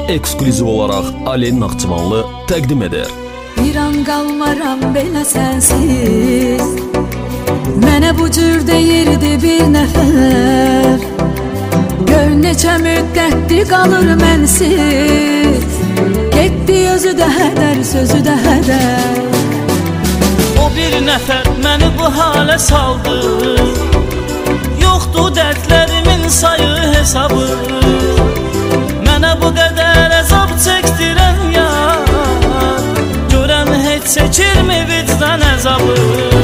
eksklüziv olaraq Ali Naxçıvanlı təqdim edir. Bir an qalmaram belə sənsiz, mənə bu cür deyirdi bir nəfər. Gör neçə müddətdir qalır mənsiz, getdi özü də hədər, sözü də hədər. O bir nəfər məni bu halə saldı, yoxdur dərdlərimin sayı hesabı. Mənə bu qədər əzab çəkdirən yar, görən heç çəkirmi vicdan əzabı.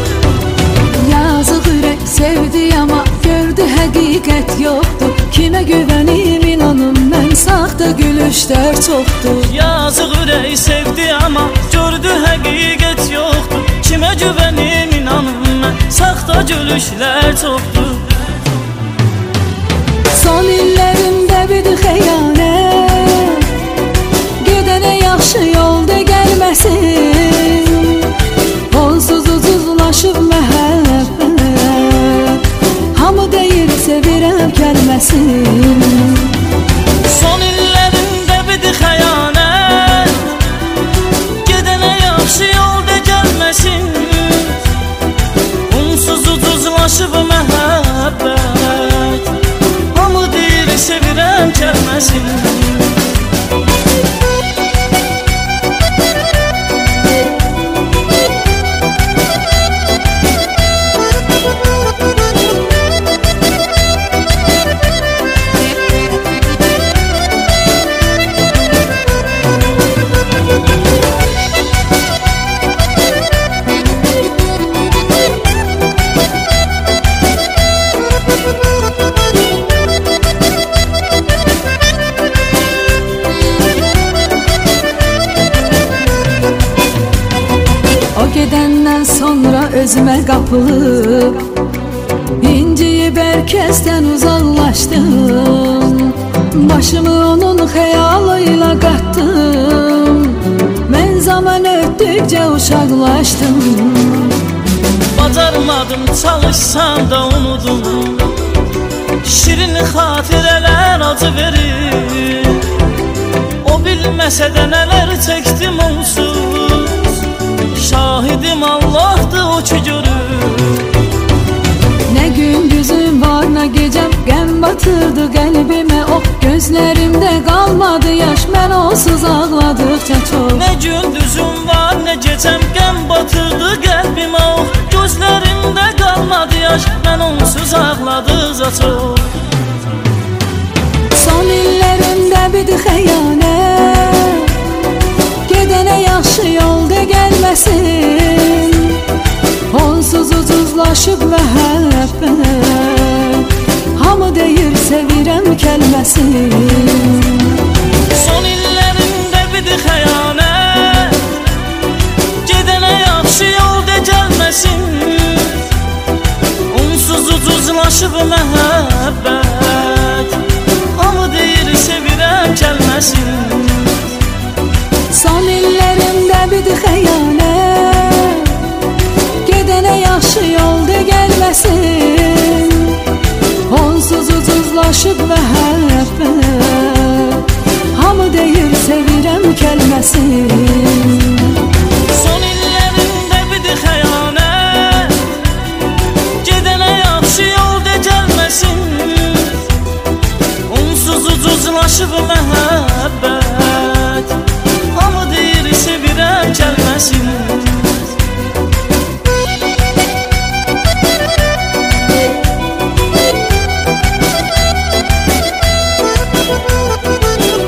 Yazıq ürək sevdi amma gördü həqiqət yoxdur. Kimə güvənim inanım mən, saxta gülüşlər çoxdur. Yazıq ürək sevdi amma gördü həqiqət yoxdur. Kimə güvənim inanım mən, saxta gülüşlər çoxdur. Son illərimdə bir xəyanət, gedənə yaxşı yolda gəlməsin. Onsuz ucuzlaşıb məhəbbət, hamı deyir sevirəm gəlməsin. Son illərimdə bir xəyanət, gedənə yaxşı yolda gəlməsin. Onsuz ucuzlaşıb məhəbbət, hamı deyir sevirəm gəlməsin. Gedəndən sonra özümə qapılıb, inciyib hər kəsdən uzaqlaşdım. Başımı onun xəyalıyla qatdım, mən zaman ötdükcə uşaqlaşdım. Bacarmadım, çalışsam da unudum, şirin xatirələr acı verir. O bilməsə də nələr çəkdim onsuz, şahidim Allah'dır o ki görür. Nə gündüzüm var, nə gecəm, qəm batırdı qəlbimə. O gözlərimdə qalmadı yaş, mən onsuz ağladıqca çox. Nə gündüzüm var, nə gecəm, qəm batırdı qəlbimə. O gözlərimdə qalmadı yaş, mən onsuz ağladıqca çox. Son illərimdə bir xəyanət, gedənə yaxşı yolda gəlməsin. Onsuz ucuzlaşıb məhəbbət, hamı deyir sevirəm gəlməsin. Son illərimdə bir xəyanət, gedənə yaxşı yolda gəlməsin. Onsuz ucuzlaşıb məhəbbət, hamı deyir sevirəm gəlməsin. Son illərimdə bir xəyanət, gedənə yaxşı yolda gəlməsin. Onsuz ucuzlaşıb məhəbbət, hamı deyir sevirəm gəlməsin. Son illərimdə bir xəyanət, gedənə yaxşı yolda gəlməsin. Onsuz ucuzlaşıb məhəbbət, hamı deyir sevirəm gəlməsin.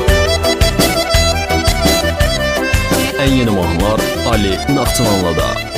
Ən yeni mahnılar Ali Naxçıvanlıda.